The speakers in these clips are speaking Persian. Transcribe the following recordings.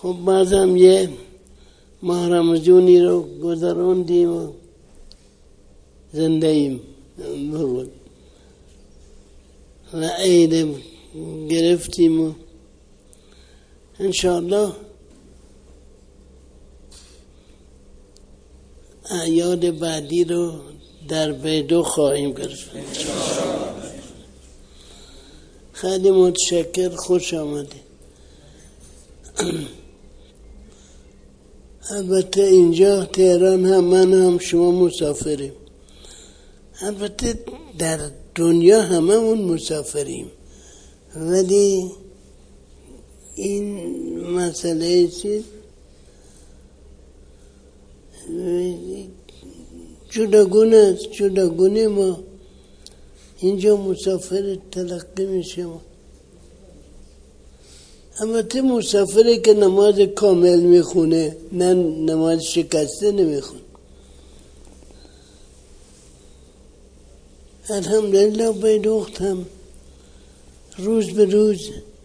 خب بعضم یه ماه رمضانی رو گذراندیم و زنده ایم و عید گرفتیم و انشاءالله اعیاد بعدی رو در بیدو خواهیم گرفت. خیلی متشکر، خوش آمده. البته اینجا تهران هم من هم شما مسافریم، البته در دنیا هممون مسافریم، ولی این مسئله چیز جداگونه است. جداگونه ما اینجا مسافر تلقی میشیم. البته مسافری که نماز کامل میخونه، نه نماز شکسته نمیخونه. الحمدلله بیدوخت هم روز به روز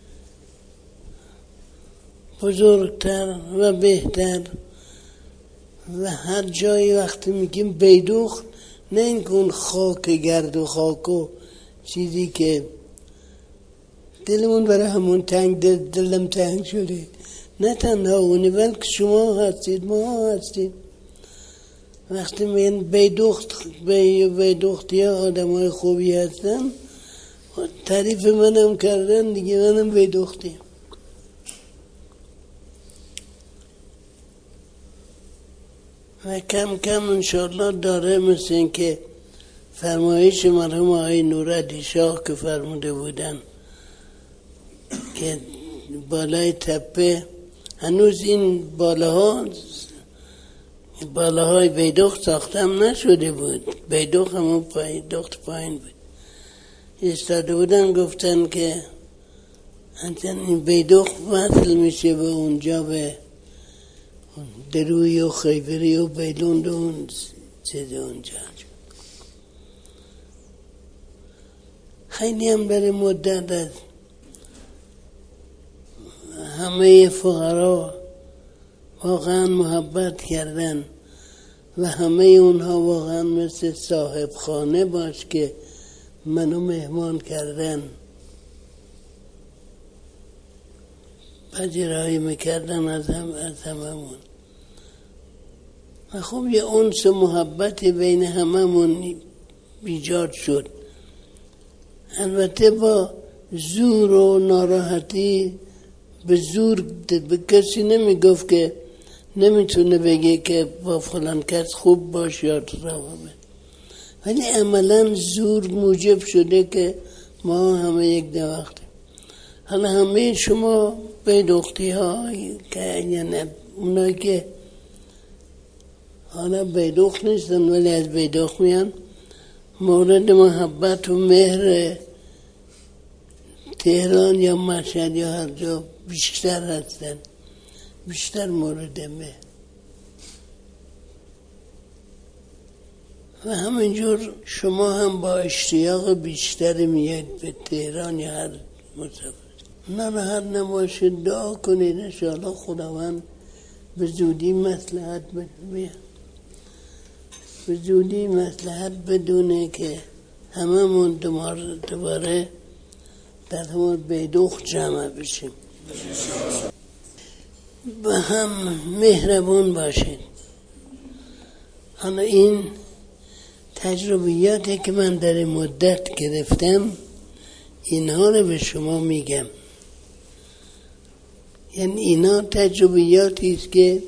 بزرگتر و بهتر و هر جایی وقتی میگیم بیدوخت نه این کن خاک گرد و خاک و چیزی که دلمون برای همون تنگ دلم تنگ شده، نه تنها اونه بلکه شما هستید ما هستید. وقتی میگن بیدوختی ها آدم های خوبی هستن، تعریف منم کردن دیگه، منم بیدوختیم. و کم کم انشاءالله داره، مثل این که فرمایش مرحوم آقای نورعلی شاه که فرموده بودن که بالای تپه هنوز این بالاهای بیدوخت ساختم نشده بود. بیدوخت همون پایین بود. ایستاده بودن گفتن که این بیدوخت وصل میشه به اونجا، به دروی و خیبری و بیلوند و اون چیز اونجا. خیلی هم برای مدت از همه فقرا واقعا محبت کردن و همه اونها واقعا مثل صاحب خانه باش که منو مهمان کردن، پذیرایی میکردن از هممون. و خب یه انس و محبت بین هممون ایجاد شد. البته با زور و ناراحتی، به زور به کسی نمیگفت که نمیتونه بگه که با فلان کس خوب باش یا روابط، ولی عملا زور موجب شده که ما همه یک وقته. حالا همه شما بیدوختی ها که یعنی اونایی که حالا بیدوخت نیستن ولی از بیدوخت میان، مورد محبت و مهر تهران یا مشهد یا هر جا بیشتر هستن، بیشتر مورد مهر. و همینجور شما هم با اشتیاق بیشتر میاد به تهران یا هر مسافر. ناراحت نباشید، دعا کنید انشاءالله خداوند به زودی مصلحت بیاد، به زودی مصلحت بدونه که هممون دوباره در همون بیدوخت جمع بشیم. با هم مهربون باشید. حالا این تجربیاتی که من در مدت گرفتم اینها رو به شما میگم. یعنی اینا تجربیاتی است که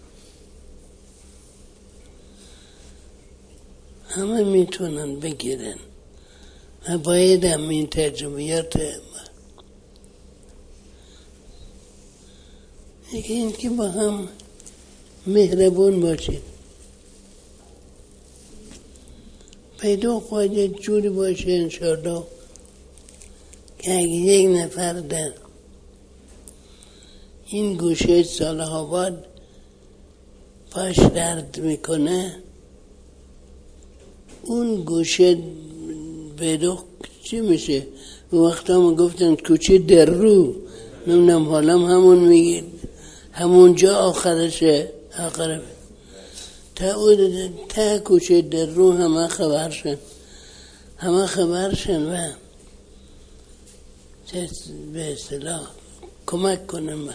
همه میتونن بگیرن و باید هم این تجربیات یکی این که با هم مهربون باشید. پیدا باید جوری باشه انشاءالله که اگه یک نفر در این گوشه صالح آباد پاش درد میکنه، اون گوشه بیدوخت چی میشه؟ اون وقت هم گفتن کوچه در رو، نمیدونم حالا همون میگید همونجا آخرشه آخره تا کوچه در رو همه خبرشن و به اصطلاح کمک کنن من.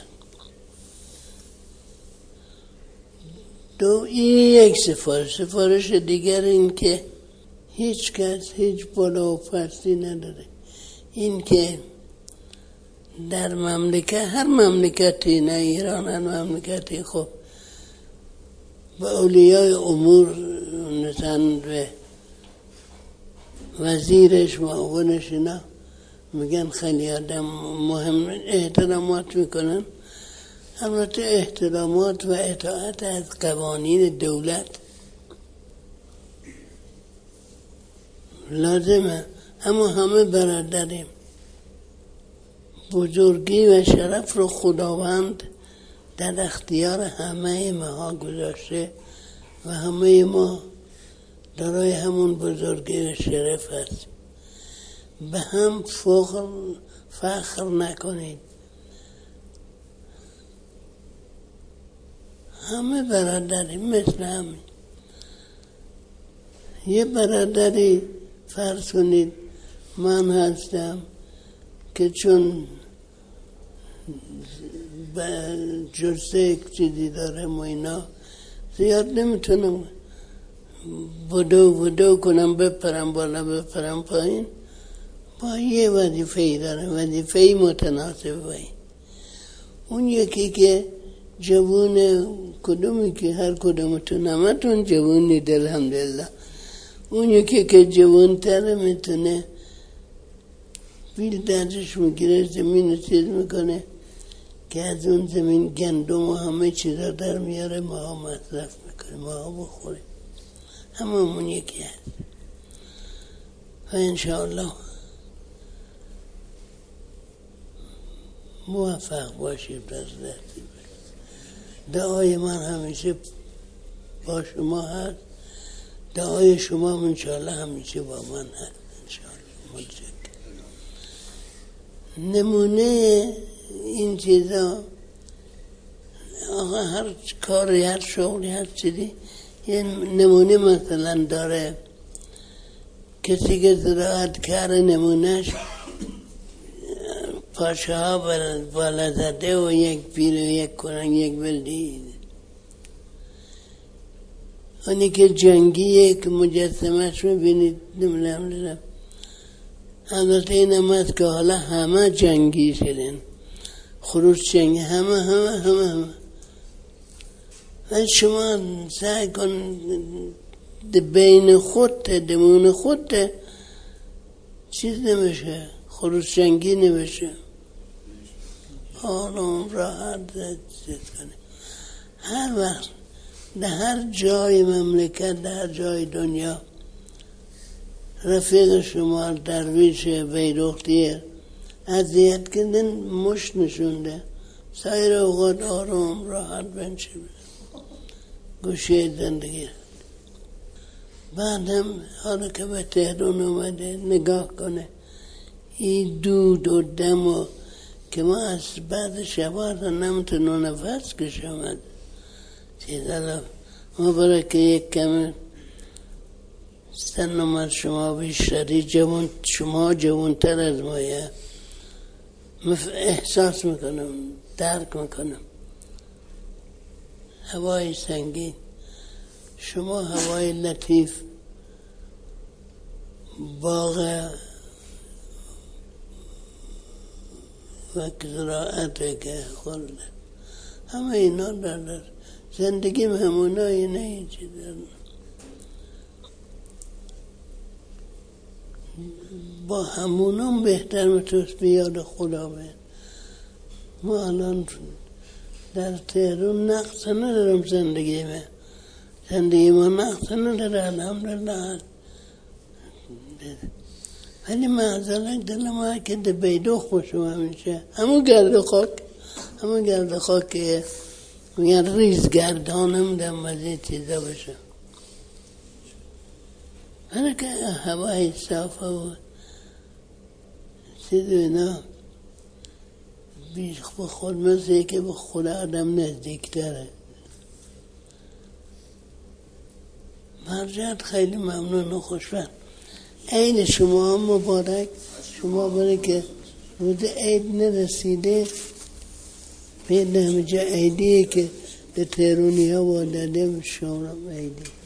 این یک سفارش دیگر این که هیچ کس هیچ بالا و پستی نداره. این که در هر مملکتی، نه ایران، هر مملکتی خب به اولیای امور مثلا به وزیرش معاونش اینا میگن خیلی آدم مهم، احترامات میکنن. البته احترامات و اطاعت از قوانین دولت لازمه، اما همه برادریم. بزرگی و شرف رو خداوند در اختیار همه ما گذاشته و همه ما دارای همون بزرگی و شرف هست. به هم فخر نکنید. همه برادریم مثل همین. یه برادری فرض کنید من هستم که چون جزء یک چیزی دارم و اینا زیاد نمیتونم بدو کنم، بپرم بالا بپرم پایین. با یه وظیفه‌ای دارم، وظیفه‌ای متناسب با این. اون یکی که جوون کدومی که هر کدومتون همتون جوونید الحمدلله. اون یکی که جوان‌تره میتونه بیل درش میگیره، زمین رو چیز میکنه که از اون زمین گندم و همه چیزا در میاره، ما مصرف میکنه، ما بخوریم. همون یکی هست و انشاءالله موفق باشید. دعای من همیشه با شما هست، دعای شما انشاءالله همیشه با من هست انشاءالله. نمونه این چیزا آقا هر کاری هر شغلی هر چیزی یه نمونه مثلا داره. کسی که زراعت کار نمونهش پاشه ها بالا زده و یک پیر و یک کنن یک بلدی. اونی که جنگیه که مجسمهش میبینید نمیدونم. البته این هم هست که حالا همه جنگی شدن، خروج جنگی همه و شما سعی کن بین خودت دمون خودت چیز نمیشه، خروج جنگی نمیشه، آرام راحت چیز کنه. هر وقت در هر جای مملکت، در هر جای دنیا رفیق شما درویش بیرختیه اذیت کردن مشت نشونده، سایر اوقات آرام راحت بنشه گوشه زندگی. بعد هم حالا که به تهران اومده نگاه کنه این دود و دم و که ما از بعد شبات نمیتونم نفس کشم. چیزا ما برای که یک کم سنم از شما بیشتری، شما جوانتر از مایه احساس میکنم، درک میکنم. هوای سنگین، شما هوای لطیف، باغ و زراعت که خورده، همه اینا در زندگی همونایی نه چی دارن. با همونم بهتر میتونست بیاد خدا بید. ما الان در تهران نقص ندارم، زندگی ما نقص نداره الحمدلله. ولی معذرت دل ما که در بیدو خوشم همیشه همون گرد خاک که میگن ریزگردانم در مزید چیزا بشه. هنه که هوای صافه و چیز اینا به خود مثل که به خود آدم نزدیکتره. مرجعت خیلی ممنون و خوشبخت. عید شما هم مبارک. شما برای که روز عید نرسیده به همه جا عیدیه که به تهرونی ها واداده شما عیدی.